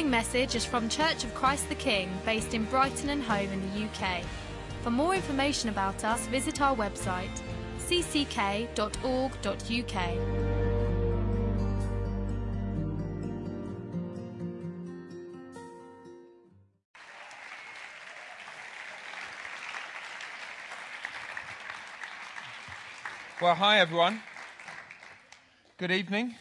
following message is from Church of Christ the King, based in Brighton and Hove in the UK. For more information about us, visit our website, cck.org.uk. Well, hi everyone. Good evening.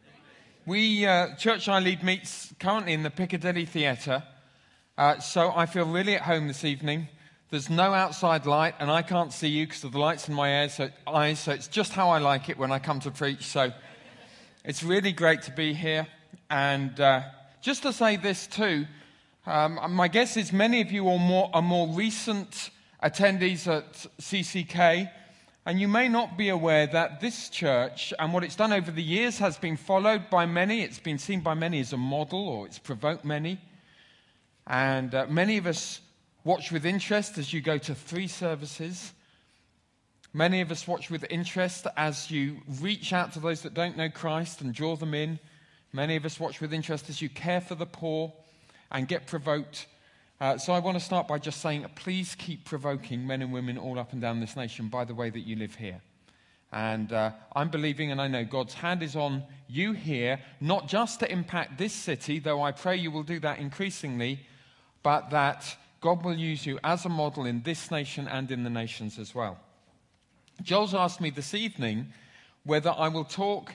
Church I Lead meets currently in the Piccadilly Theatre, so I feel really at home this evening. There's no outside light, and I can't see you because of the lights in my eyes, so it's just how I like it when I come to preach. So it's really great to be here. And just to say this too, my guess is many of you are more recent attendees at CCK. And you may not be aware that this church and what it's done over the years has been followed by many. It's been seen by many as a model, or it's provoked many. And many of us watch with interest as you go to 3 services. Many of us watch with interest as you reach out to those that don't know Christ and draw them in. Many of us watch with interest as you care for the poor and get provoked. So I want to start by just saying, please keep provoking men and women all up and down this nation by the way that you live here. And I'm believing, and I know God's hand is on you here, not just to impact this city, though I pray you will do that increasingly, but that God will use you as a model in this nation and in the nations as well. Joel's asked me this evening whether I will talk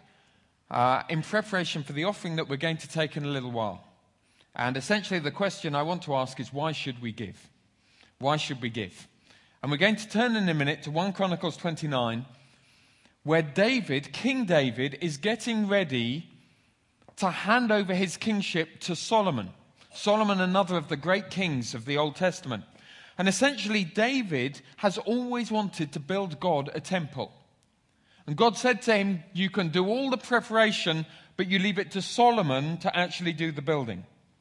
in preparation for the offering that we're going to take in a little while. And essentially the question I want to ask is, why should we give? Why should we give? And we're going to turn in a minute to 1 Chronicles 29, where King David, is getting ready to hand over his kingship to Solomon. Solomon, another of the great kings of the Old Testament. And essentially David has always wanted to build God a temple. And God said to him, you can do all the preparation, but you leave it to Solomon to actually do the building.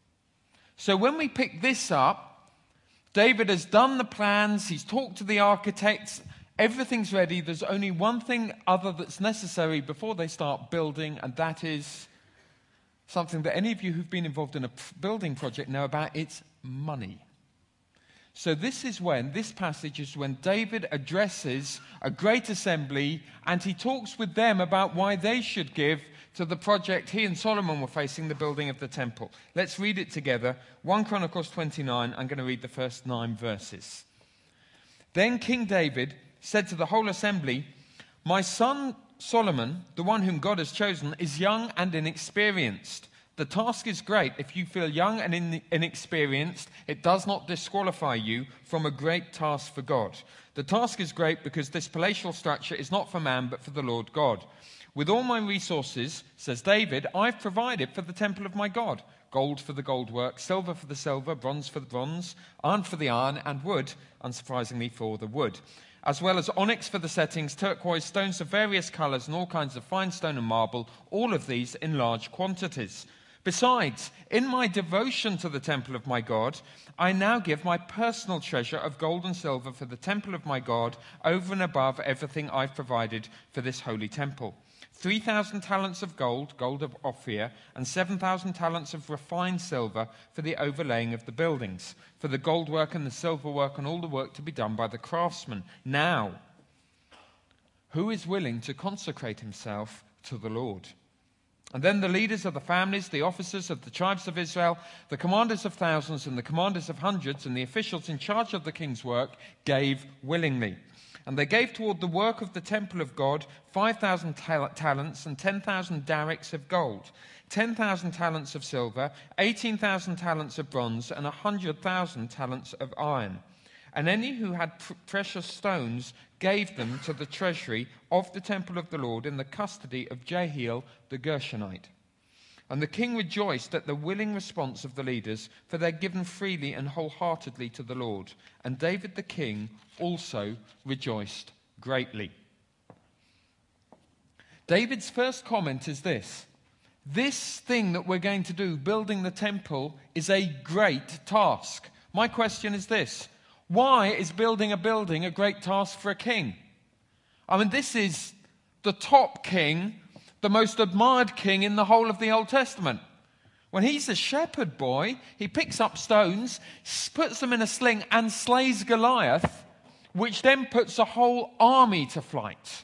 So when we pick this up, David has done the plans, he's talked to the architects, everything's ready. There's only one thing other that's necessary before they start building, and that is something that any of you who've been involved in a building project know about. It's money. So this passage is when David addresses a great assembly, and he talks with them about why they should give to the project he and Solomon were facing, the building of the temple. Let's read it together. 1 Chronicles 29, I'm going to read the first 9 verses. Then King David said to the whole assembly, my son Solomon, the one whom God has chosen, is young and inexperienced. The task is great. If you feel young and inexperienced, it does not disqualify you from a great task for God. The task is great because this palatial structure is not for man, but for the Lord God. With all my resources, says David, I've provided for the temple of my God. Gold for the gold work, silver for the silver, bronze for the bronze, iron for the iron, and wood, unsurprisingly, for the wood. As well as onyx for the settings, turquoise, stones of various colors, and all kinds of fine stone and marble, all of these in large quantities. Besides, in my devotion to the temple of my God, I now give my personal treasure of gold and silver for the temple of my God, over and above everything I've provided for this holy temple. 3,000 talents of gold, gold of Ophir, and 7,000 talents of refined silver for the overlaying of the buildings, for the gold work and the silver work and all the work to be done by the craftsmen. Now, who is willing to consecrate himself to the Lord? And then the leaders of the families, the officers of the tribes of Israel, the commanders of thousands and the commanders of hundreds, and the officials in charge of the king's work gave willingly. And they gave toward the work of the temple of God 5,000 talents and 10,000 darics of gold, 10,000 talents of silver, 18,000 talents of bronze, and 100,000 talents of iron. And any who had precious stones gave them to the treasury of the temple of the Lord in the custody of Jehiel the Gershonite. And the king rejoiced at the willing response of the leaders, for they had given freely and wholeheartedly to the Lord. And David the king also rejoiced greatly. David's first comment is this: this thing that we're going to do, building the temple, is a great task. My question is this: why is building a building a great task for a king? I mean, this is the top king, the most admired king in the whole of the Old Testament. When he's a shepherd boy, he picks up stones, puts them in a sling, and slays Goliath, which then puts a whole army to flight.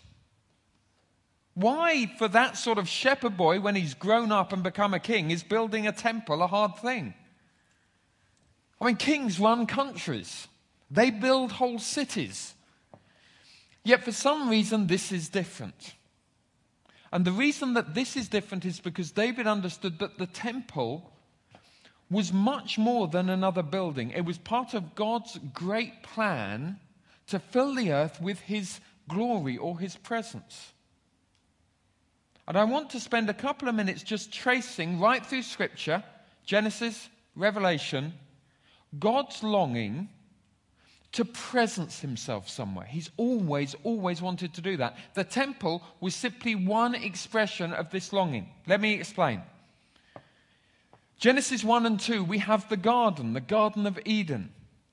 Why, for that sort of shepherd boy, when he's grown up and become a king, is building a temple a hard thing? I mean, kings run countries. They build whole cities. Yet for some reason, this is different. And the reason that this is different is because David understood that the temple was much more than another building. It was part of God's great plan to fill the earth with his glory or his presence. And I want to spend a couple of minutes just tracing right through Scripture, Genesis, Revelation, God's longing to presence himself somewhere. He's always wanted to do that. The temple was simply one expression of this longing. Let me explain. Genesis 1 and 2, we have the Garden of Eden.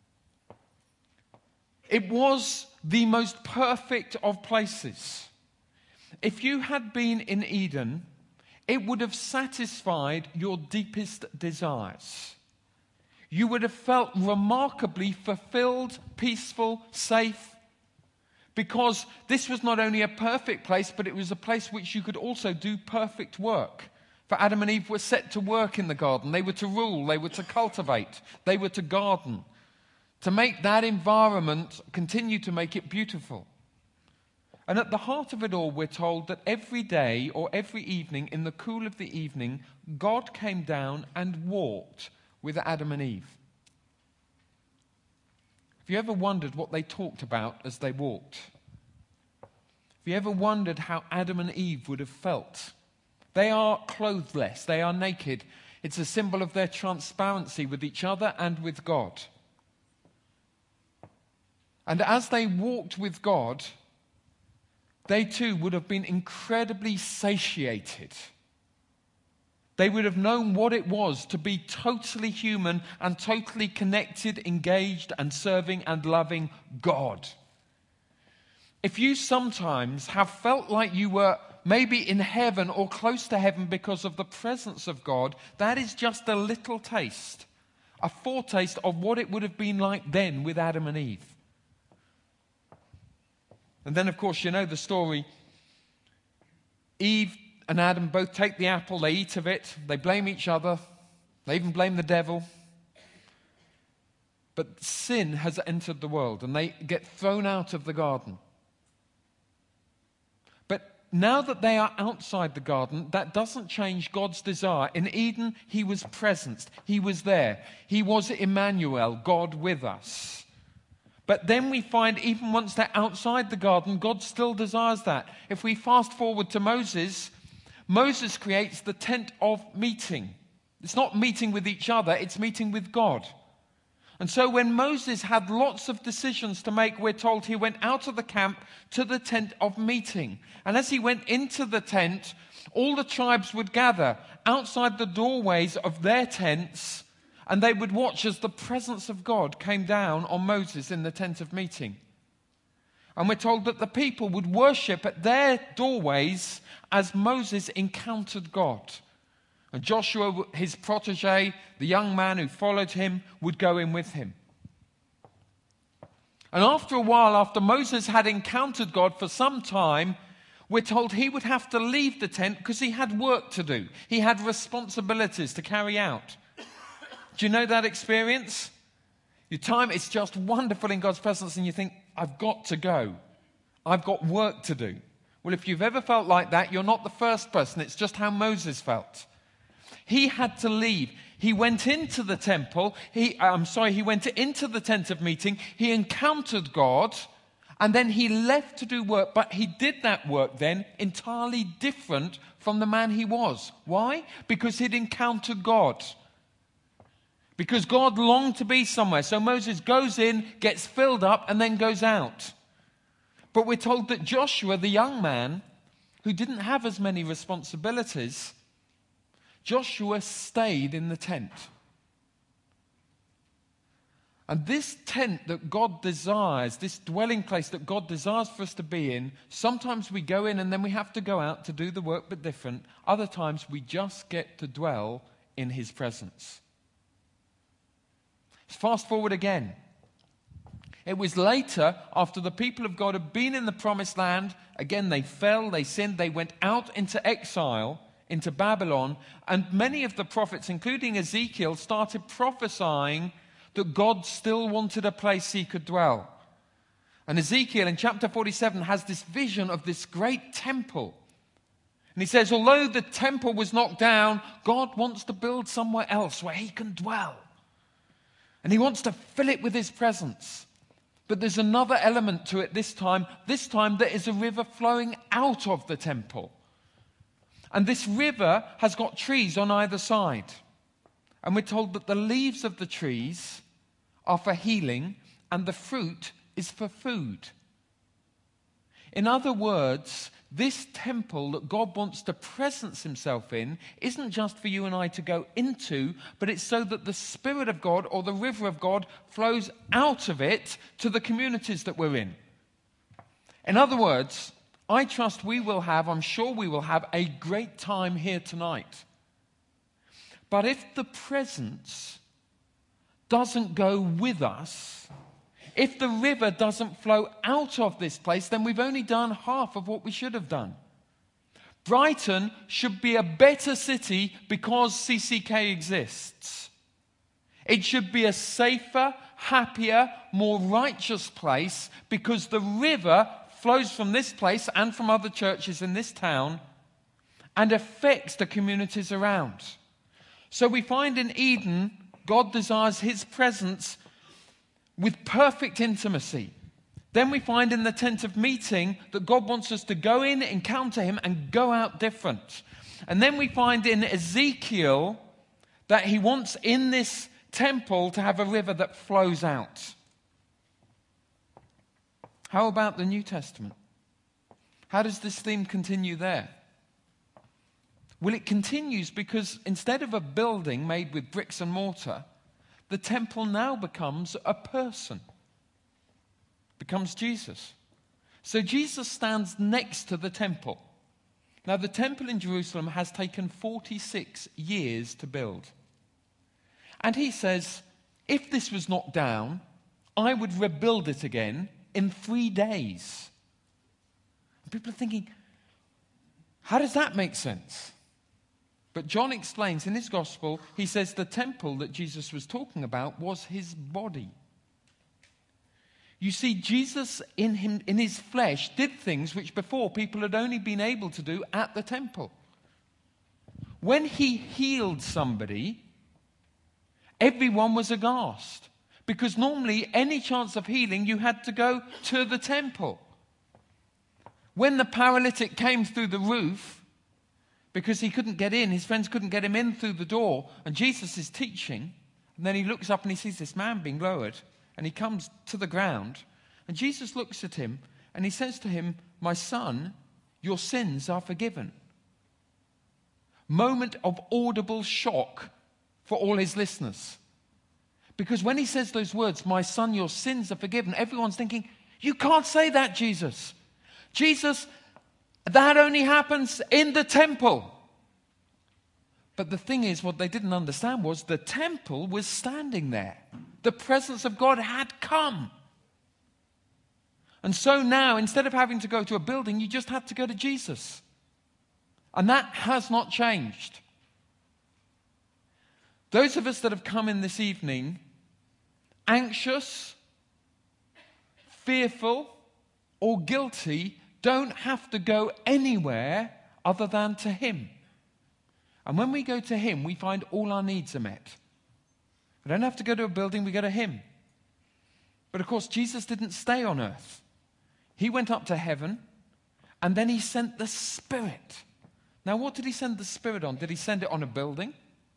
It was the most perfect of places. If you had been in Eden, it would have satisfied your deepest desires. You would have felt remarkably fulfilled, peaceful, safe, because this was not only a perfect place, but it was a place which you could also do perfect work. For Adam and Eve were set to work in the garden. They were to rule, they were to cultivate, they were to garden, to make that environment, continue to make it beautiful. And at the heart of it all, we're told that every day or every evening, in the cool of the evening, God came down and walked with Adam and Eve. Have you ever wondered what they talked about as they walked? Have you ever wondered how Adam and Eve would have felt? They are clothless, they are naked. It's a symbol of their transparency with each other and with God. And as they walked with God, they too would have been incredibly satiated. They would have known what it was to be totally human and totally connected, engaged, and serving and loving God. If you sometimes have felt like you were maybe in heaven or close to heaven because of the presence of God, that is just a little taste, a foretaste of what it would have been like then with Adam and Eve. And then, of course, you know the story. Eve and Adam both take the apple, they eat of it, they blame each other, they even blame the devil. But sin has entered the world and they get thrown out of the garden. But now that they are outside the garden, that doesn't change God's desire. In Eden, he was present, he was there. He was Emmanuel, God with us. But then we find even once they're outside the garden, God still desires that. If we fast forward to Moses, Moses creates the tent of meeting. It's not meeting with each other, it's meeting with God. And so when Moses had lots of decisions to make, we're told he went out of the camp to the tent of meeting. And as he went into the tent, all the tribes would gather outside the doorways of their tents, and they would watch as the presence of God came down on Moses in the tent of meeting. And we're told that the people would worship at their doorways as Moses encountered God. And Joshua, his protege, the young man who followed him, would go in with him. And after a while, after Moses had encountered God for some time, we're told he would have to leave the tent because he had work to do. He had responsibilities to carry out. Do you know that experience? Your time is just wonderful in God's presence and you think, I've got to go. I've got work to do. Well, if you've ever felt like that, you're not the first person. It's just how Moses felt. He had to leave. He went into the temple. He went into the tent of meeting. He encountered God and then he left to do work. But he did that work then entirely different from the man he was. Why? Because he'd encountered God. Because God longed to be somewhere. So Moses goes in, gets filled up, and then goes out. But we're told that Joshua, the young man, who didn't have as many responsibilities, Joshua stayed in the tent. And this tent that God desires, this dwelling place that God desires for us to be in, sometimes we go in and then we have to go out to do the work but different. Other times we just get to dwell in his presence. Fast forward again. It was later, after the people of God had been in the promised land, again they fell, they sinned, they went out into exile, into Babylon, and many of the prophets, including Ezekiel, started prophesying that God still wanted a place he could dwell. And Ezekiel in chapter 47 has this vision of this great temple. And he says, although the temple was knocked down, God wants to build somewhere else where he can dwell. And he wants to fill it with his presence. But there's another element to it this time. This time there is a river flowing out of the temple. And this river has got trees on either side. And we're told that the leaves of the trees are for healing and the fruit is for food. In other words, this temple that God wants to presence himself in isn't just for you and I to go into, but it's so that the Spirit of God or the river of God flows out of it to the communities that we're in. In other words, I trust I'm sure we will have a great time here tonight. But if the presence doesn't go with us, if the river doesn't flow out of this place, then we've only done half of what we should have done. Brighton should be a better city because CCK exists. It should be a safer, happier, more righteous place because the river flows from this place and from other churches in this town and affects the communities around. So we find in Eden, God desires his presence with perfect intimacy. Then we find in the tent of meeting that God wants us to go in, encounter him, and go out different. And then we find in Ezekiel that he wants in this temple to have a river that flows out. How about the New Testament? How does this theme continue there? Well, it continues because instead of a building made with bricks and mortar, the temple now becomes a person. Becomes Jesus. So Jesus stands next to the temple. Now, the temple in Jerusalem has taken 46 years to build. And he says, if this was knocked down, I would rebuild it again in 3 days. And people are thinking, how does that make sense? But John explains in his gospel, he says the temple that Jesus was talking about was his body. You see, Jesus in his flesh did things which before people had only been able to do at the temple. When he healed somebody, everyone was aghast. Because normally any chance of healing, you had to go to the temple. When the paralytic came through the roof, because he couldn't get in, his friends couldn't get him in through the door, and Jesus is teaching, and then he looks up and he sees this man being lowered, and he comes to the ground, and Jesus looks at him, and he says to him, my son, your sins are forgiven. Moment of audible shock for all his listeners. Because when he says those words, my son, your sins are forgiven, everyone's thinking, you can't say that, Jesus. Jesus, that only happens in the temple. But the thing is, what they didn't understand was the temple was standing there. The presence of God had come. And so now, instead of having to go to a building, you just had to go to Jesus. And that has not changed. Those of us that have come in this evening, anxious, fearful, or guilty, don't have to go anywhere other than to him. And when we go to him, we find all our needs are met. We don't have to go to a building, we go to him. But of course, Jesus didn't stay on earth. He went up to heaven, and then he sent the Spirit. Now, what did he send the Spirit on? Did he send it on a building?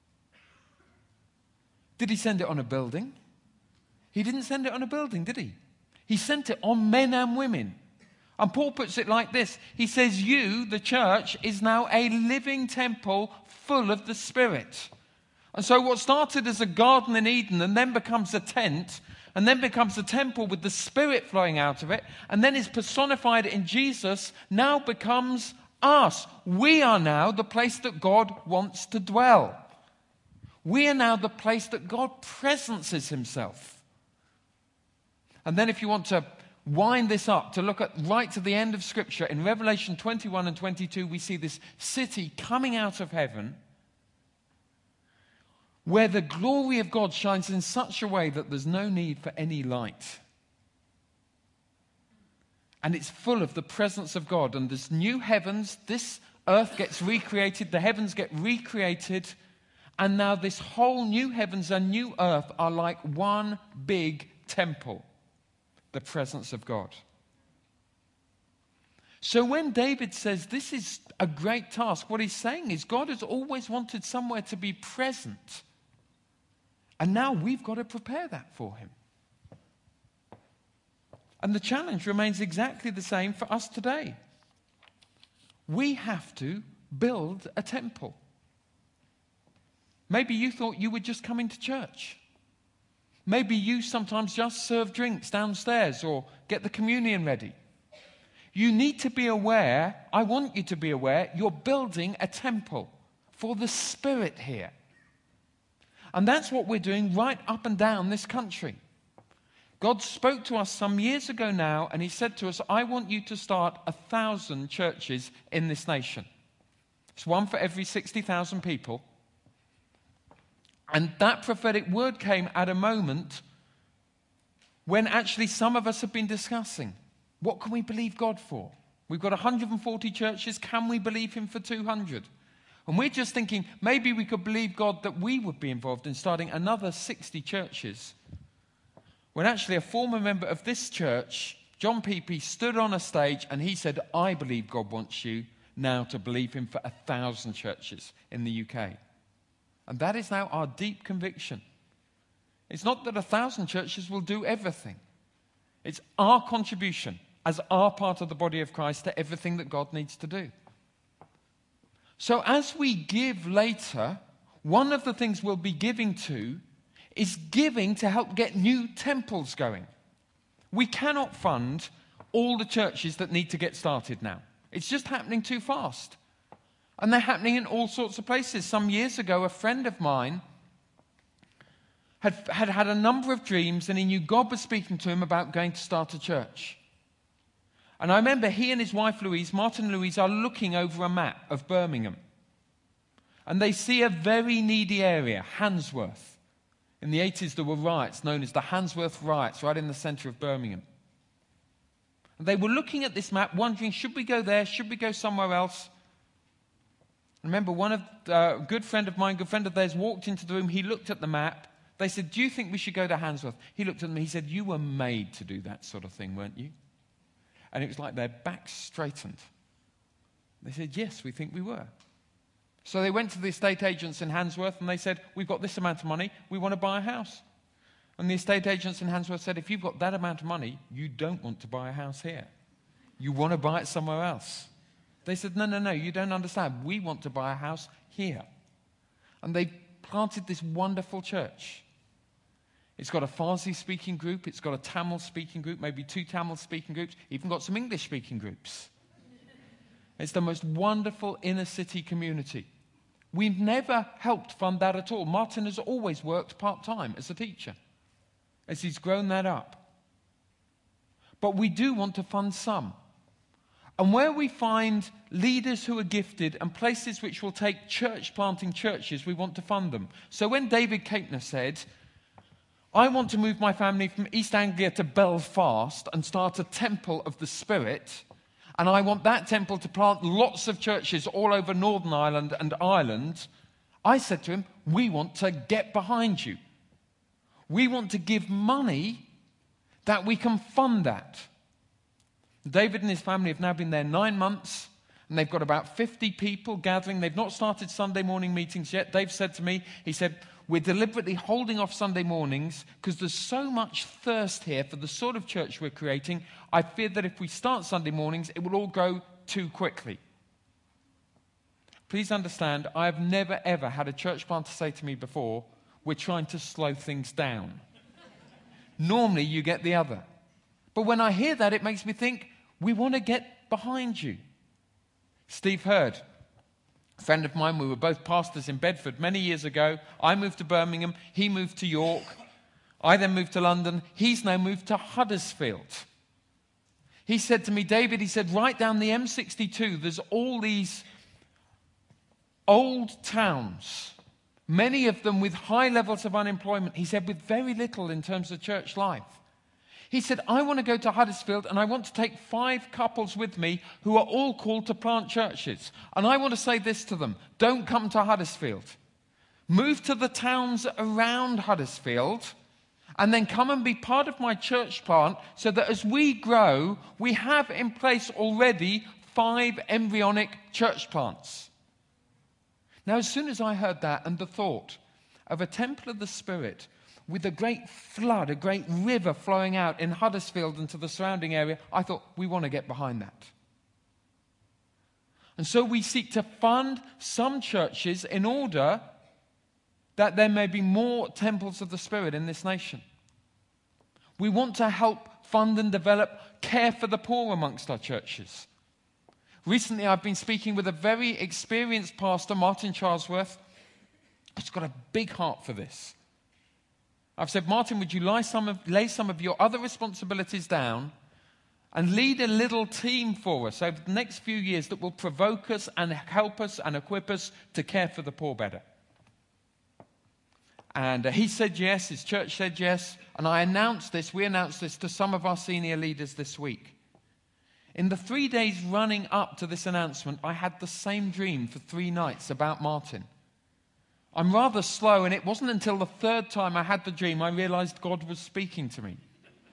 Did he send it on a building? He didn't send it on a building, did he? He sent it on men and women. And Paul puts it like this. He says, you, the church, is now a living temple full of the Spirit. And so what started as a garden in Eden and then becomes a tent and then becomes a temple with the Spirit flowing out of it and then is personified in Jesus now becomes us. We are now the place that God wants to dwell. We are now the place that God presences himself. And then if you want to wind this up, to look at right to the end of Scripture, in Revelation 21 and 22, we see this city coming out of heaven where the glory of God shines in such a way that there's no need for any light. And it's full of the presence of God. And there's new heavens, this earth gets recreated, the heavens get recreated, and now this whole new heavens and new earth are like one big temple, the presence of God. So when David says this is a great task, what he's saying is God has always wanted somewhere to be present. And now we've got to prepare that for him. And the challenge remains exactly the same for us today. We have to build a temple. Maybe you thought you were just coming to church. Maybe you sometimes just serve drinks downstairs or get the communion ready. You need to be aware, I want you to be aware, you're building a temple for the Spirit here. And that's what we're doing right up and down this country. God spoke to us some years ago now, and he said to us, I want you to start 1,000 churches in this nation. It's one for every 60,000 people. And that prophetic word came at a moment when actually some of us have been discussing, what can we believe God for? We've got 140 churches, can we believe him for 200? And we're just thinking, maybe we could believe God that we would be involved in starting another 60 churches. When actually a former member of this church, John Pepe, stood on a stage and he said, I believe God wants you now to believe him for 1,000 churches in the UK. And that is now our deep conviction. It's not that 1,000 churches will do everything. It's our contribution as our part of the body of Christ to everything that God needs to do. So as we give later, one of the things we'll be giving to is giving to help get new temples going. We cannot fund all the churches that need to get started now. It's just happening too fast. And they're happening in all sorts of places. Some years ago, a friend of mine had a number of dreams, and he knew God was speaking to him about going to start a church. And I remember he and his wife Louise, Martin and Louise, are looking over a map of Birmingham. And they see a very needy area, Handsworth. In the 80s, there were riots known as the Handsworth riots right in the centre of Birmingham. And they were looking at this map, wondering, should we go there? Should we go somewhere else? Remember, a good friend of theirs, walked into the room. He looked at the map. They said, do you think we should go to Handsworth? He looked at them. He said, you were made to do that sort of thing, weren't you? And it was like their backs straightened. They said, yes, we think we were. So they went to the estate agents in Handsworth and they said, we've got this amount of money. We want to buy a house. And the estate agents in Handsworth said, if you've got that amount of money, you don't want to buy a house here. You want to buy it somewhere else. They said, no, you don't understand. We want to buy a house here. And they planted this wonderful church. It's got a Farsi-speaking group. It's got a Tamil-speaking group, maybe 2 Tamil-speaking groups. Even got some English-speaking groups. It's the most wonderful inner-city community. We've never helped fund that at all. Martin has always worked part-time as a teacher, as he's grown that up. But we do want to fund some. And where we find leaders who are gifted and places which will take church-planting churches, we want to fund them. So when David Caitner said, I want to move my family from East Anglia to Belfast and start a temple of the Spirit, and I want that temple to plant lots of churches all over Northern Ireland and Ireland, I said to him, we want to get behind you. We want to give money that we can fund that. David and his family have now been there 9 months, and they've got about 50 people gathering. They've not started Sunday morning meetings yet. Dave said to me, he said, we're deliberately holding off Sunday mornings because there's so much thirst here for the sort of church we're creating. I fear that if we start Sunday mornings, it will all go too quickly. Please understand, I have never, ever had a church planter say to me before, we're trying to slow things down. Normally, you get the other. But when I hear that, it makes me think, we want to get behind you. Steve Hurd A friend of mine, we were both pastors in Bedford many years ago. I moved to Birmingham. He moved to York. I then moved to London. He's now moved to Huddersfield. He said to me, David, he said, right down the M62, there's all these old towns, many of them with high levels of unemployment. He said, with very little in terms of church life. He said, I want to go to Huddersfield and I want to take 5 couples with me who are all called to plant churches. And I want to say this to them, don't come to Huddersfield. Move to the towns around Huddersfield and then come and be part of my church plant so that as we grow, we have in place already 5 embryonic church plants. Now, as soon as I heard that and the thought of a temple of the Spirit with a great flood, a great river flowing out in Huddersfield and to the surrounding area, I thought, we want to get behind that. And so we seek to fund some churches in order that there may be more temples of the Spirit in this nation. We want to help fund and develop care for the poor amongst our churches. Recently, I've been speaking with a very experienced pastor, Martin Charlesworth, who's got a big heart for this. I've said, Martin, would you lay some of your other responsibilities down and lead a little team for us over the next few years that will provoke us and help us and equip us to care for the poor better? And he said yes, his church said yes, and we announced this to some of our senior leaders this week. In the 3 days running up to this announcement, I had the same dream for 3 nights about Martin. I'm rather slow, and it wasn't until the 3rd time I had the dream I realized God was speaking to me.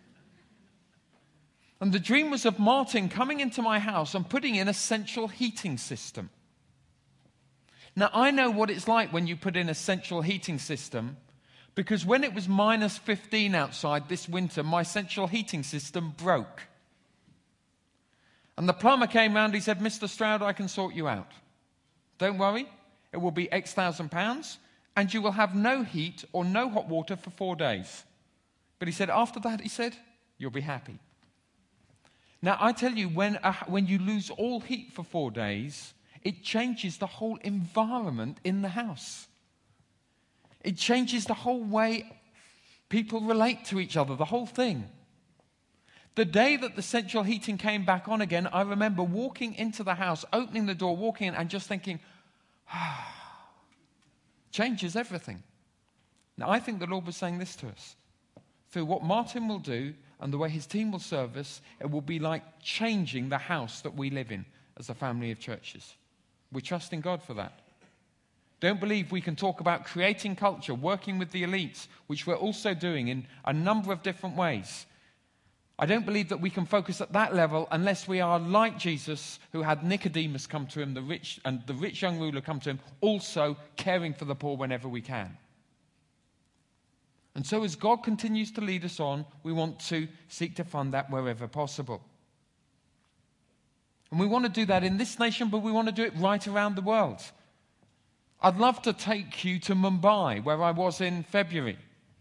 And the dream was of Martin coming into my house and putting in a central heating system. Now, I know what it's like when you put in a central heating system, because when it was minus 15 outside this winter, my central heating system broke. And the plumber came round, he said, Mr. Stroud, I can sort you out. Don't worry. It will be X thousand pounds, and you will have no heat or no hot water for 4 days. But he said, after that, he said, you'll be happy. Now, I tell you, when you lose all heat for 4 days, it changes the whole environment in the house. It changes the whole way people relate to each other, the whole thing. The day that the central heating came back on again, I remember walking into the house, opening the door, walking in, and just thinking, changes everything. Now, I think the Lord was saying this to us. Through what Martin will do and the way his team will serve us, it will be like changing the house that we live in as a family of churches. We trust in God for that. Don't believe we can talk about creating culture, working with the elites, which we're also doing in a number of different ways. I don't believe that we can focus at that level unless we are like Jesus, who had Nicodemus come to him, the rich young ruler come to him, also caring for the poor whenever we can. And so as God continues to lead us on, we want to seek to fund that wherever possible. And we want to do that in this nation, but we want to do it right around the world. I'd love to take you to Mumbai, where I was in February.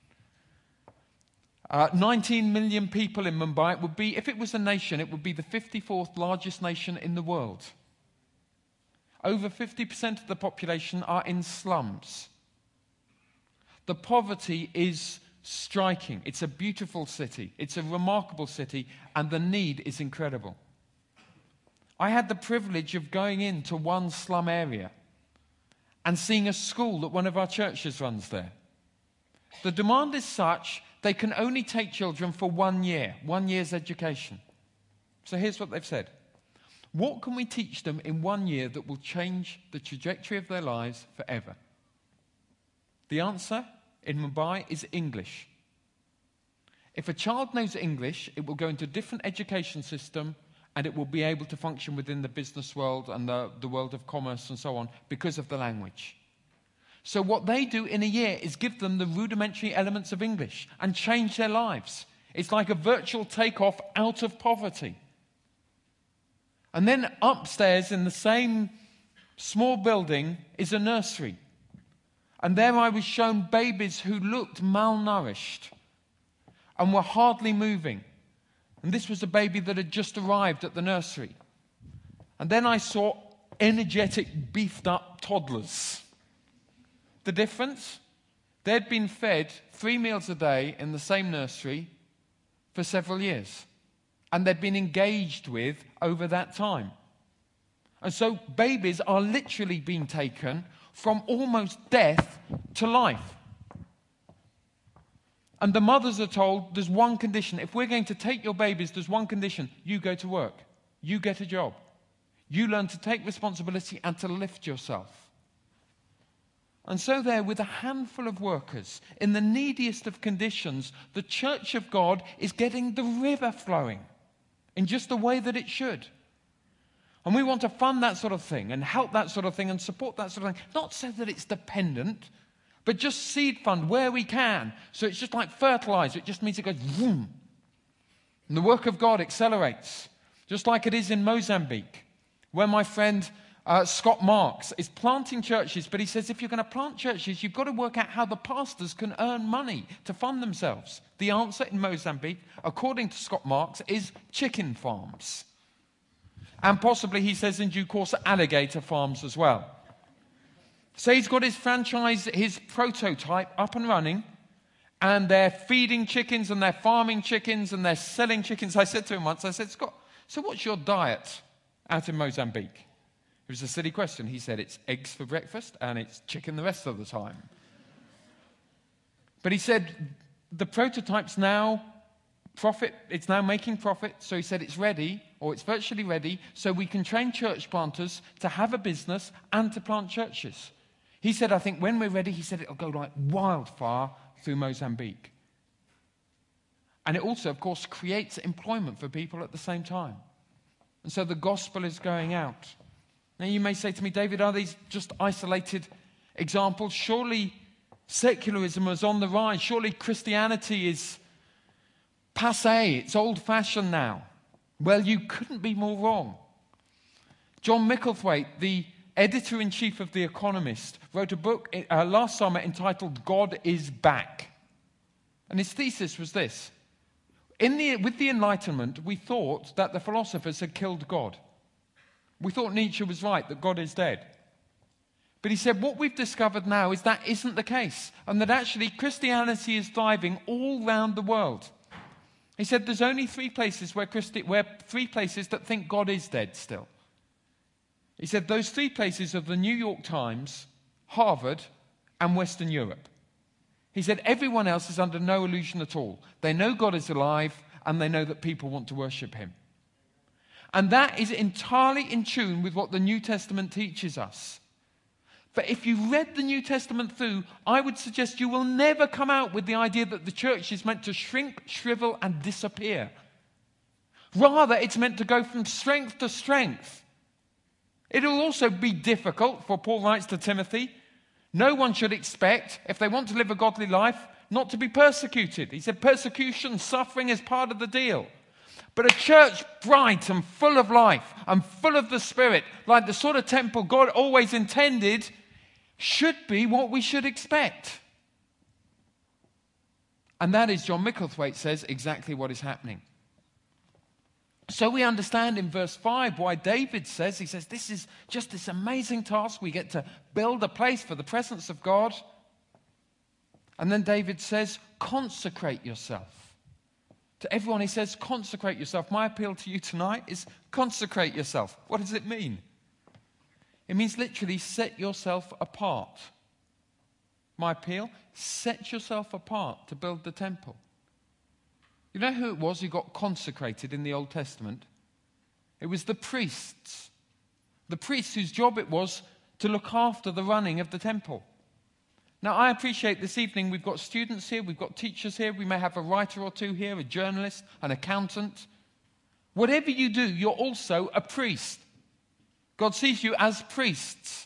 19 million people in Mumbai. It would be, if it was a nation, it would be the 54th largest nation in the world. Over 50% of the population are in slums. The poverty is striking. It's a beautiful city. It's a remarkable city, and the need is incredible. I had the privilege of going into one slum area and seeing a school that one of our churches runs there. The demand is such they can only take children for 1 year, 1 year's education. So here's what they've said. What can we teach them in 1 year that will change the trajectory of their lives forever? The answer in Mumbai is English. If a child knows English, it will go into a different education system and it will be able to function within the business world and the world of commerce and so on because of the language. So what they do in a year is give them the rudimentary elements of English and change their lives. It's like a virtual takeoff out of poverty. And then upstairs in the same small building is a nursery. And there I was shown babies who looked malnourished and were hardly moving. And this was a baby that had just arrived at the nursery. And then I saw energetic, beefed-up toddlers. The difference? They'd been fed 3 meals a day in the same nursery for several years. And they'd been engaged with over that time. And so babies are literally being taken from almost death to life. And the mothers are told, there's one condition. If we're going to take your babies, there's one condition. You go to work. You get a job. You learn to take responsibility and to lift yourself. And so there, with a handful of workers, in the neediest of conditions, the church of God is getting the river flowing in just the way that it should. And we want to fund that sort of thing and help that sort of thing and support that sort of thing. Not so that it's dependent, but just seed fund where we can. So it's just like fertilizer. It just means it goes boom. And the work of God accelerates, just like it is in Mozambique, where my friend Scott Marks is planting churches. But he says if you're going to plant churches, you've got to work out how the pastors can earn money to fund themselves. The answer in Mozambique, according to Scott Marks, is chicken farms. And possibly, he says in due course, alligator farms as well. So he's got his franchise, his prototype up and running, and they're feeding chickens and they're farming chickens and they're selling chickens. I said to him once, I said, Scott, so what's your diet out in Mozambique? It was a silly question. He said, it's eggs for breakfast and it's chicken the rest of the time. But he said, the prototype's now profit, it's now making profit. So he said it's ready, or it's virtually ready, so we can train church planters to have a business and to plant churches. He said, I think when we're ready, he said it'll go like wildfire through Mozambique. And it also, of course, creates employment for people at the same time. And so the gospel is going out. Now you may say to me, David, are these just isolated examples? Surely secularism is on the rise. Surely Christianity is passé. It's old-fashioned now. Well, you couldn't be more wrong. John Micklethwaite, the editor-in-chief of The Economist, wrote a book last summer entitled God is Back. And his thesis was this. With the Enlightenment, we thought that the philosophers had killed God. We thought Nietzsche was right, that God is dead. But he said what we've discovered now is that isn't the case, and that actually Christianity is thriving all round the world. He said there's only 3 places where 3 places that think God is dead still. He said those 3 places are the New York Times, Harvard, and Western Europe. He said everyone else is under no illusion at all. They know God is alive, and they know that people want to worship him. And that is entirely in tune with what the New Testament teaches us. But if you read the New Testament through, I would suggest you will never come out with the idea that the church is meant to shrink, shrivel, and disappear. Rather, it's meant to go from strength to strength. It'll also be difficult, for Paul writes to Timothy, no one should expect, if they want to live a godly life, not to be persecuted. He said persecution, suffering is part of the deal. But a church bright and full of life and full of the Spirit, like the sort of temple God always intended, should be what we should expect. And that is, John Micklethwaite says, exactly what is happening. So we understand in verse 5 why David says, he says, this is just this amazing task. We get to build a place for the presence of God. And then David says, consecrate yourself. To everyone, he says, consecrate yourself. My appeal to you tonight is consecrate yourself. What does it mean? It means literally set yourself apart. My appeal, set yourself apart to build the temple. You know who it was who got consecrated in the Old Testament? It was the priests. The priests whose job it was to look after the running of the temple. Now, I appreciate this evening we've got students here, we've got teachers here, we may have a writer or two here, a journalist, an accountant. Whatever you do, you're also a priest. God sees you as priests,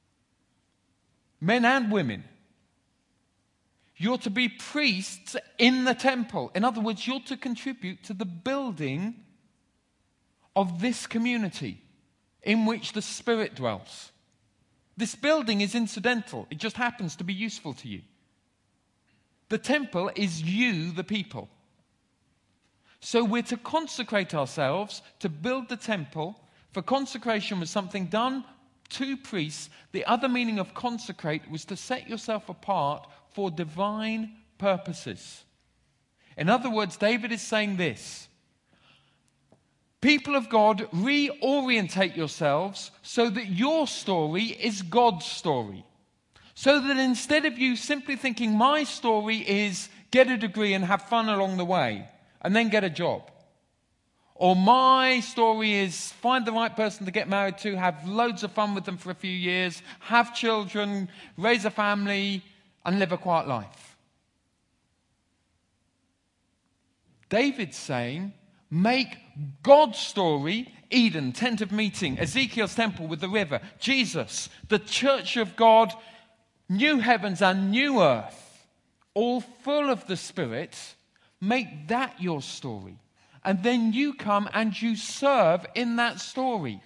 men and women. You're to be priests in the temple. In other words, you're to contribute to the building of this community in which the Spirit dwells. This building is incidental. It just happens to be useful to you. The temple is you, the people. So we're to consecrate ourselves to build the temple. For consecration was something done two priests. The other meaning of consecrate was to set yourself apart for divine purposes. In other words, David is saying this: people of God, reorientate yourselves so that your story is God's story. So that instead of you simply thinking my story is get a degree and have fun along the way and then get a job, or my story is find the right person to get married to, have loads of fun with them for a few years, have children, raise a family, and live a quiet life. David's saying, make God's story, Eden, tent of meeting, Ezekiel's temple with the river, Jesus, the church of God, new heavens and new earth, all full of the Spirit. Make that your story. And then you come and you serve in that story.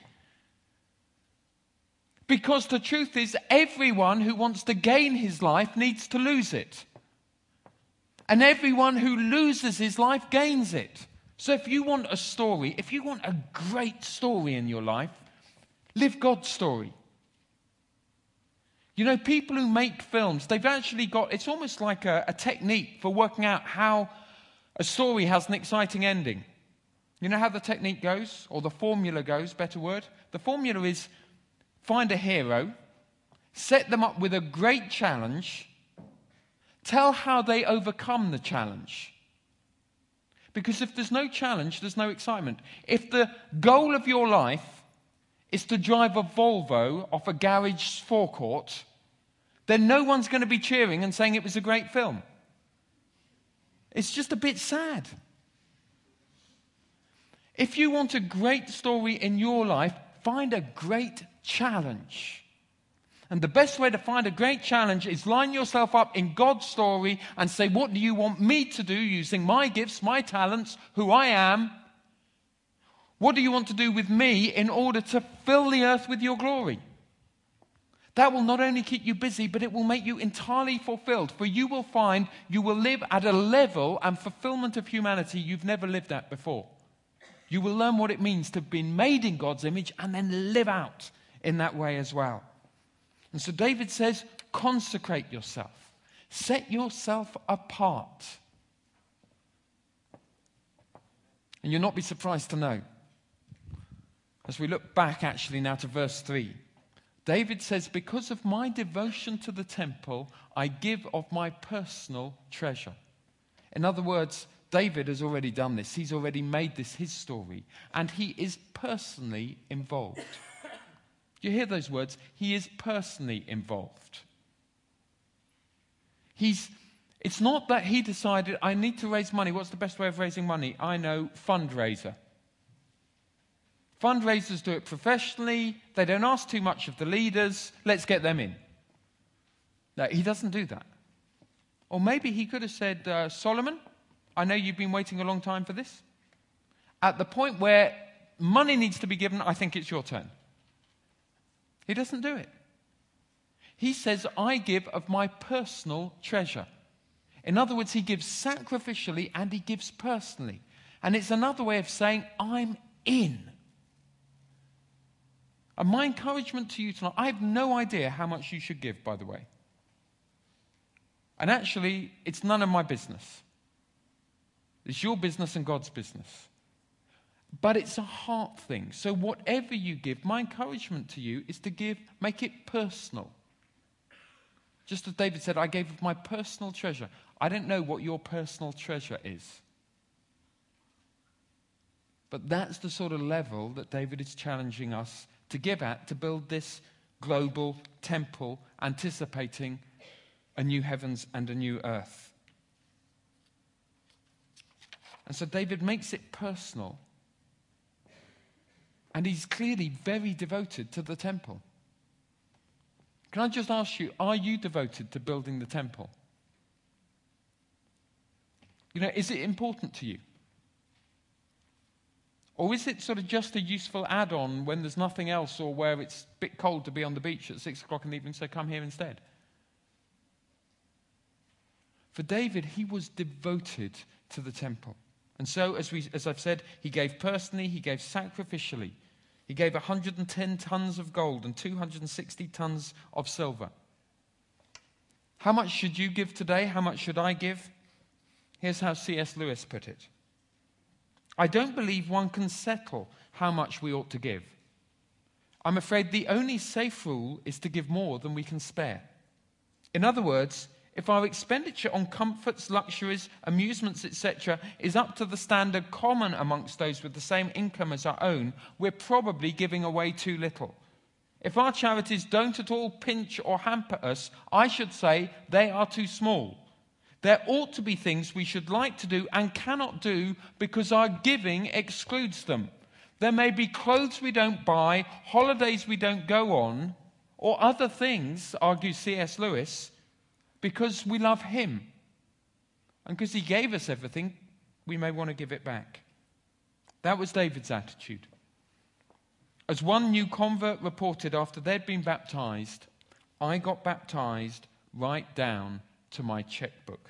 Because the truth is, everyone who wants to gain his life needs to lose it. And everyone who loses his life gains it. So if you want a story, if you want a great story in your life, live God's story. You know, people who make films, they've actually got, it's almost like a technique for working out how a story has an exciting ending. You know how the technique goes, or the formula goes, better word? The formula is find a hero, set them up with a great challenge, tell how they overcome the challenge. Because if there's no challenge, there's no excitement. If the goal of your life is to drive a Volvo off a garage forecourt, then no one's going to be cheering and saying it was a great film. It's just a bit sad. If you want a great story in your life, find a great challenge. And the best way to find a great challenge is line yourself up in God's story and say, what do you want me to do using my gifts, my talents, who I am? What do you want to do with me in order to fill the earth with your glory? That will not only keep you busy, but it will make you entirely fulfilled. For you will find you will live at a level and fulfillment of humanity you've never lived at before. You will learn what it means to have been made in God's image and then live out in that way as well. And so David says, consecrate yourself. Set yourself apart. And you'll not be surprised to know, as we look back actually now to verse 3, David says, because of my devotion to the temple, I give of my personal treasure. In other words, David has already done this. He's already made this his story. And he is personally involved. You hear those words? He is personally involved. It's not that he decided, I need to raise money. What's the best way of raising money? I know, fundraiser. Fundraisers do it professionally. They don't ask too much of the leaders. Let's get them in. No, he doesn't do that. Or maybe he could have said, Solomon, I know you've been waiting a long time for this. At the point where money needs to be given, I think it's your turn. He doesn't do it. He says, I give of my personal treasure. In other words, he gives sacrificially and he gives personally. And it's another way of saying, I'm in. And my encouragement to you tonight, I have no idea how much you should give, by the way. And actually, it's none of my business. It's your business and God's business. But it's a heart thing. So whatever you give, my encouragement to you is to give, make it personal. Just as David said, I gave of my personal treasure. I don't know what your personal treasure is. But that's the sort of level that David is challenging us to give at, to build this global temple, anticipating a new heavens and a new earth. And so David makes it personal. And he's clearly very devoted to the temple. Can I just ask you, are you devoted to building the temple? You know, is it important to you? Or is it sort of just a useful add-on when there's nothing else, or where it's a bit cold to be on the beach at 6 o'clock in the evening, so come here instead? For David, he was devoted to the temple. And so, as I've said, he gave personally, he gave sacrificially. He gave 110 tons of gold and 260 tons of silver. How much should you give today? How much should I give? Here's how C.S. Lewis put it. I don't believe one can settle how much we ought to give. I'm afraid the only safe rule is to give more than we can spare. In other words, if our expenditure on comforts, luxuries, amusements, etc. is up to the standard common amongst those with the same income as our own, we're probably giving away too little. If our charities don't at all pinch or hamper us, I should say they are too small. There ought to be things we should like to do and cannot do because our giving excludes them. There may be clothes we don't buy, holidays we don't go on, or other things, argues C.S. Lewis, because we love him. And because he gave us everything, we may want to give it back. That was David's attitude. As one new convert reported after they'd been baptized, I got baptized right down to my checkbook.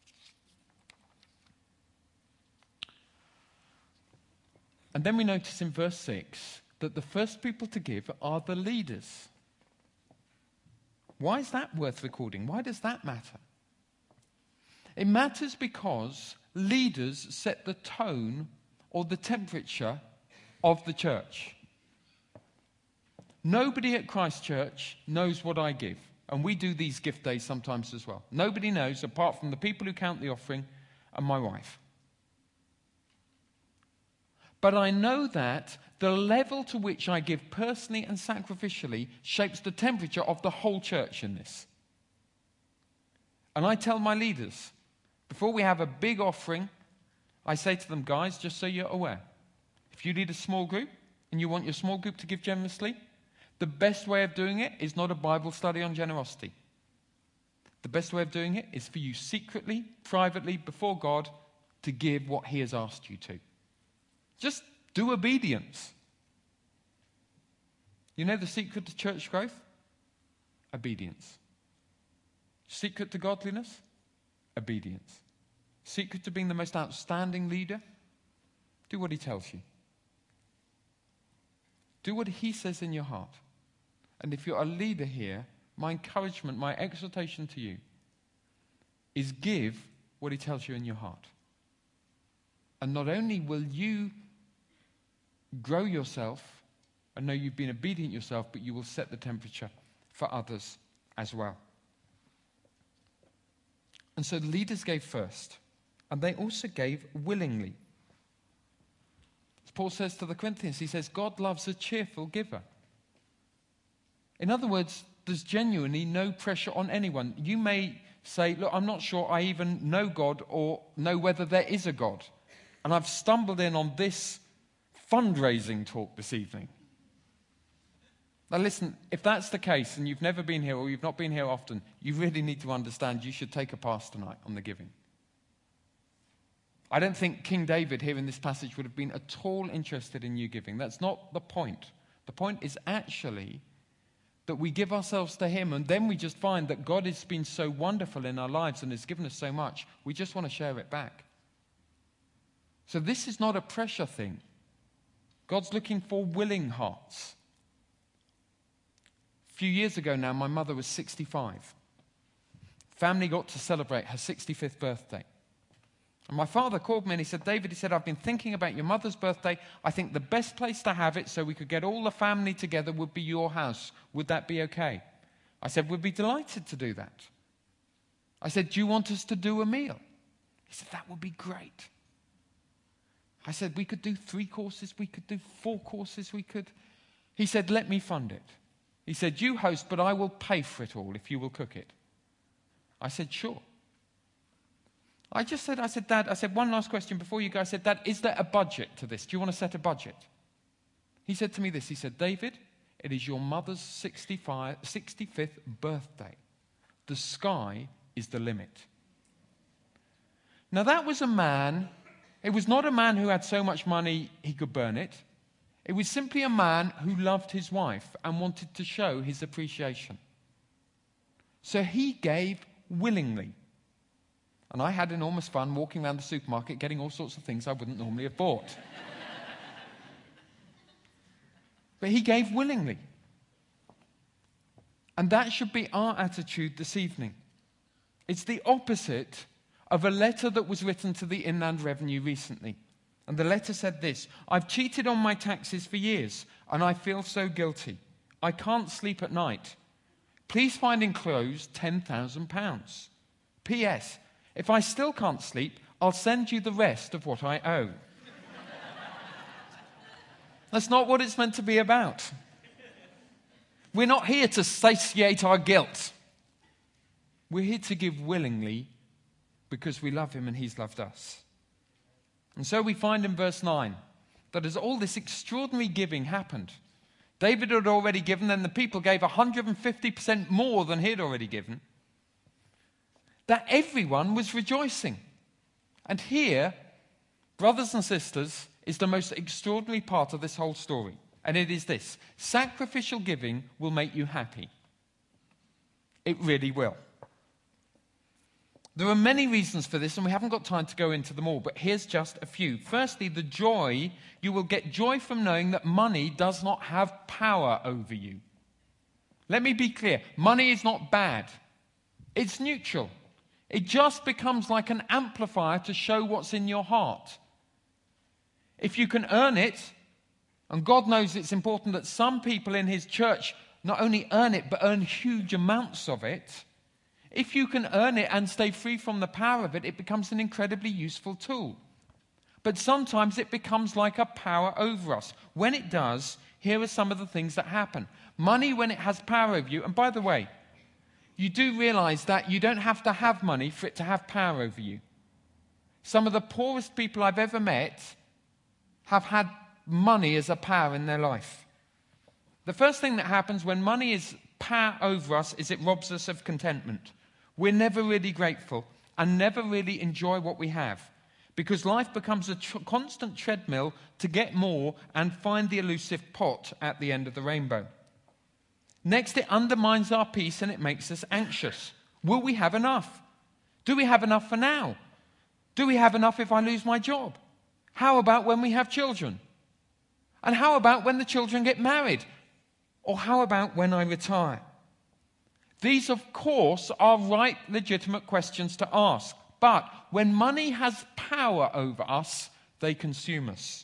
And then we notice in verse 6 that the first people to give are the leaders. Why is that worth recording? Why does that matter? It matters because leaders set the tone or the temperature of the church. Nobody at Christ Church knows what I give. And we do these gift days sometimes as well. Nobody knows apart from the people who count the offering and my wife. But I know that the level to which I give personally and sacrificially shapes the temperature of the whole church in this. And I tell my leaders, before we have a big offering, I say to them, guys, just so you're aware, if you lead a small group and you want your small group to give generously, the best way of doing it is not a Bible study on generosity. The best way of doing it is for you secretly, privately, before God, to give what he has asked you to. Just do obedience. You know the secret to church growth? Obedience. Secret to godliness? Obedience. Secret to being the most outstanding leader? Do what he tells you. Do what he says in your heart. And if you're a leader here, my encouragement, my exhortation to you is give what he tells you in your heart. And not only will you grow yourself and know you've been obedient yourself, but you will set the temperature for others as well. And so the leaders gave first, and they also gave willingly. As Paul says to the Corinthians, he says, God loves a cheerful giver. In other words, there's genuinely no pressure on anyone. You may say, look, I'm not sure I even know God or know whether there is a God. And I've stumbled in on this fundraising talk this evening. Now listen, if that's the case and you've never been here or you've not been here often, you really need to understand you should take a pass tonight on the giving. I don't think King David here in this passage would have been at all interested in you giving. That's not the point. The point is actually that we give ourselves to him and then we just find that God has been so wonderful in our lives and has given us so much, we just want to share it back. So this is not a pressure thing. God's looking for willing hearts. A few years ago now, my mother was 65. Family got to celebrate her 65th birthday. And my father called me and he said, David, he said, I've been thinking about your mother's birthday. I think the best place to have it so we could get all the family together would be your house. Would that be okay? I said, we'd be delighted to do that. I said, do you want us to do a meal? He said, that would be great. I said, we could do 3 courses, we could do 4 courses, we could. He said, let me fund it. He said, you host, but I will pay for it all if you will cook it. I said, sure. I said, Dad, one last question before you go. I said, Dad, is there a budget to this? Do you want to set a budget? He said to me this, he said, David, it is your mother's 65th birthday. The sky is the limit. Now that was a man, it was not a man who had so much money he could burn it. It was simply a man who loved his wife and wanted to show his appreciation. So he gave willingly. And I had enormous fun walking around the supermarket getting all sorts of things I wouldn't normally have bought. but he gave willingly. And that should be our attitude this evening. It's the opposite of a letter that was written to the Inland Revenue recently. And the letter said this: "I've cheated on my taxes for years, and I feel so guilty. I can't sleep at night. Please find enclosed £10,000. P.S. If I still can't sleep, I'll send you the rest of what I owe." That's not what it's meant to be about. We're not here to satiate our guilt. We're here to give willingly because we love him and he's loved us. And so we find in verse 9 that as all this extraordinary giving happened, David had already given, and the people gave 150% more than he had already given, that everyone was rejoicing. And here, brothers and sisters, is the most extraordinary part of this whole story. And it is this: sacrificial giving will make you happy. It really will. There are many reasons for this, and we haven't got time to go into them all, but here's just a few. Firstly, the joy. You will get joy from knowing that money does not have power over you. Let me be clear. Money is not bad. It's neutral. It just becomes like an amplifier to show what's in your heart. If you can earn it, and God knows it's important that some people in his church not only earn it, but earn huge amounts of it. If you can earn it and stay free from the power of it, it becomes an incredibly useful tool. But sometimes it becomes like a power over us. When it does, here are some of the things that happen. Money, when it has power over you, and by the way, you do realize that you don't have to have money for it to have power over you. Some of the poorest people I've ever met have had money as a power in their life. The first thing that happens when money is power over us is it robs us of contentment. We're never really grateful and never really enjoy what we have, because life becomes a constant treadmill to get more and find the elusive pot at the end of the rainbow. Next, it undermines our peace and it makes us anxious. Will we have enough? Do we have enough for now? Do we have enough if I lose my job? How about when we have children? And how about when the children get married? Or how about when I retire? These, of course, are right, legitimate questions to ask. But when money has power over us, they consume us.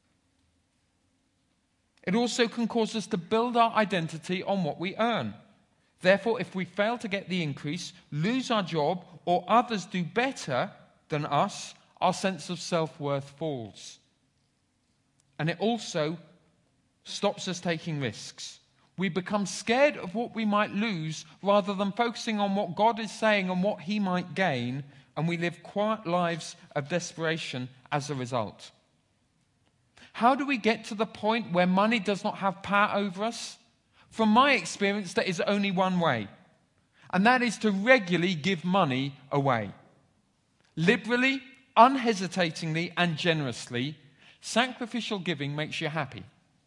It also can cause us to build our identity on what we earn. Therefore, if we fail to get the increase, lose our job, or others do better than us, our sense of self-worth falls. And it also stops us taking risks. We become scared of what we might lose rather than focusing on what God is saying and what he might gain, and we live quiet lives of desperation as a result. How do we get to the point where money does not have power over us? From my experience, there is only one way, and that is to regularly give money away. Liberally, unhesitatingly, and generously. Sacrificial giving makes you happy.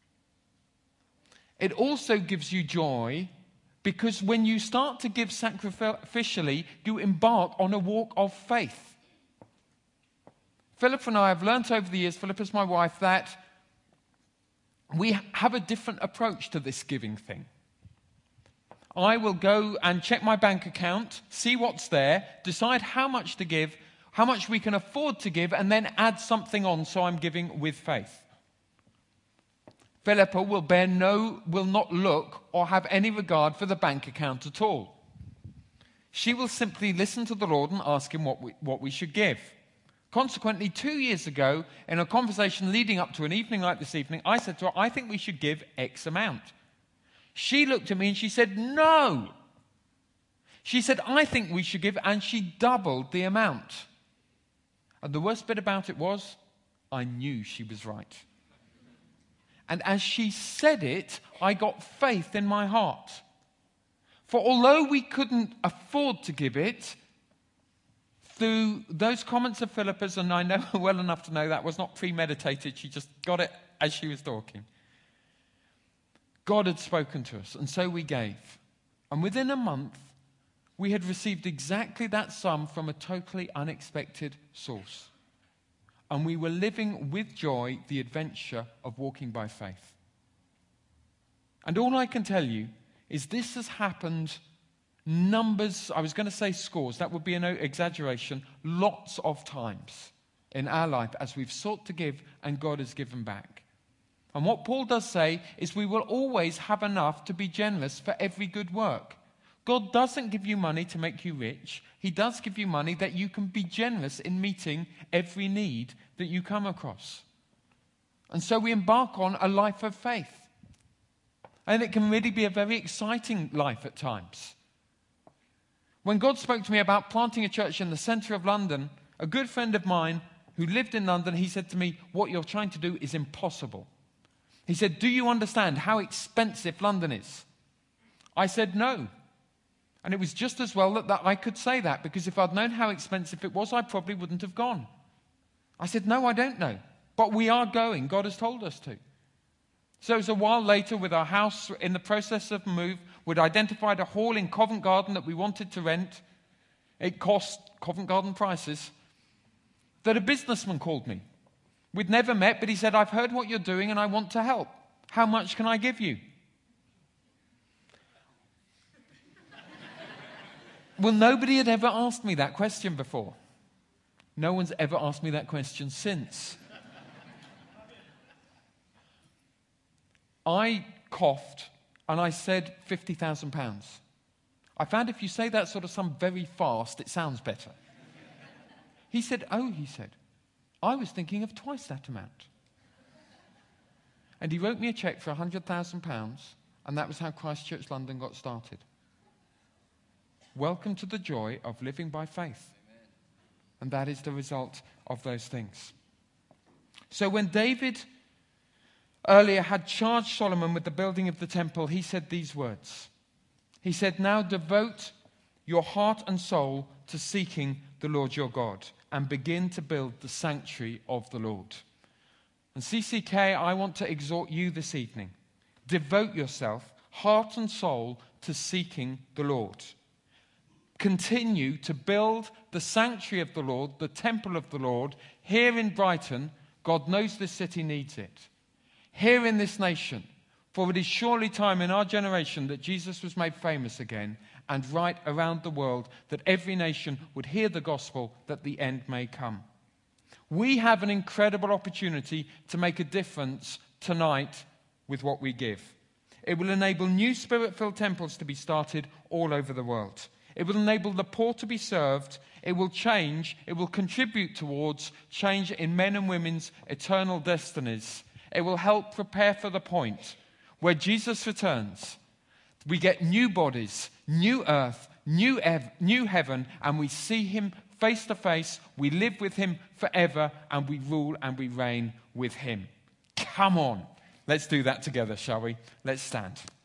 It also gives you joy, because when you start to give sacrificially, you embark on a walk of faith. Philip and I have learnt over the years, Philip is my wife, that we have a different approach to this giving thing. I will go and check my bank account, see what's there, decide how much to give, how much we can afford to give, and then add something on, so I'm giving with faith. Philippa will not look or have any regard for the bank account at all. She will simply listen to the Lord and ask him what we should give. Consequently, 2 years ago, in a conversation leading up to an evening like this evening, I said to her, I think we should give X amount. She looked at me and she said, no. She said, I think we should give, and she doubled the amount. And the worst bit about it was, I knew she was right. And as she said it, I got faith in my heart. For although we couldn't afford to give it, through those comments of Philippa's, and I know her well enough to know that was not premeditated, she just got it as she was talking. God had spoken to us, and so we gave. And within a month, we had received exactly that sum from a totally unexpected source. And we were living with joy the adventure of walking by faith. And all I can tell you is this has happened numbers, I was going to say scores, that would be an exaggeration, lots of times in our life as we've sought to give and God has given back. And what Paul does say is we will always have enough to be generous for every good work. God doesn't give you money to make you rich. He does give you money that you can be generous in meeting every need that you come across. And so we embark on a life of faith. And it can really be a very exciting life at times. When God spoke to me about planting a church in the centre of London, a good friend of mine who lived in London, he said to me, "What you're trying to do is impossible." He said, "Do you understand how expensive London is?" I said, "No." And it was just as well that I could say that, because if I'd known how expensive it was, I probably wouldn't have gone. I said, "No, I don't know. But we are going. God has told us to." So it was a while later, with our house in the process of move, we'd identified a hall in Covent Garden that we wanted to rent. It cost Covent Garden prices. That a businessman called me. We'd never met, but he said, "I've heard what you're doing and I want to help. How much can I give you?" Well, nobody had ever asked me that question before. No one's ever asked me that question since. I coughed and I said £50,000. I found if you say that sort of sum very fast, it sounds better. He said, "Oh," he said, "I was thinking of twice that amount." And he wrote me a cheque for £100,000, and that was how Christchurch London got started. Welcome to the joy of living by faith. And that is the result of those things. So when David earlier had charged Solomon with the building of the temple, he said these words. He said, "Now devote your heart and soul to seeking the Lord your God and begin to build the sanctuary of the Lord." And CCK, I want to exhort you this evening. Devote yourself, heart and soul, to seeking the Lord. Continue to build the sanctuary of the Lord, the temple of the Lord, here in Brighton. God knows this city needs it. Here in this nation, for it is surely time in our generation that Jesus was made famous again, and right around the world that every nation would hear the gospel, that the end may come. We have an incredible opportunity to make a difference tonight with what we give. It will enable new spirit-filled temples to be started all over the world. It will enable the poor to be served. It will contribute towards change in men and women's eternal destinies. It will help prepare for the point where Jesus returns. We get new bodies, new earth, new heaven, and we see him face to face. We live with him forever, and we rule and we reign with him. Come on, let's do that together, shall we? Let's stand.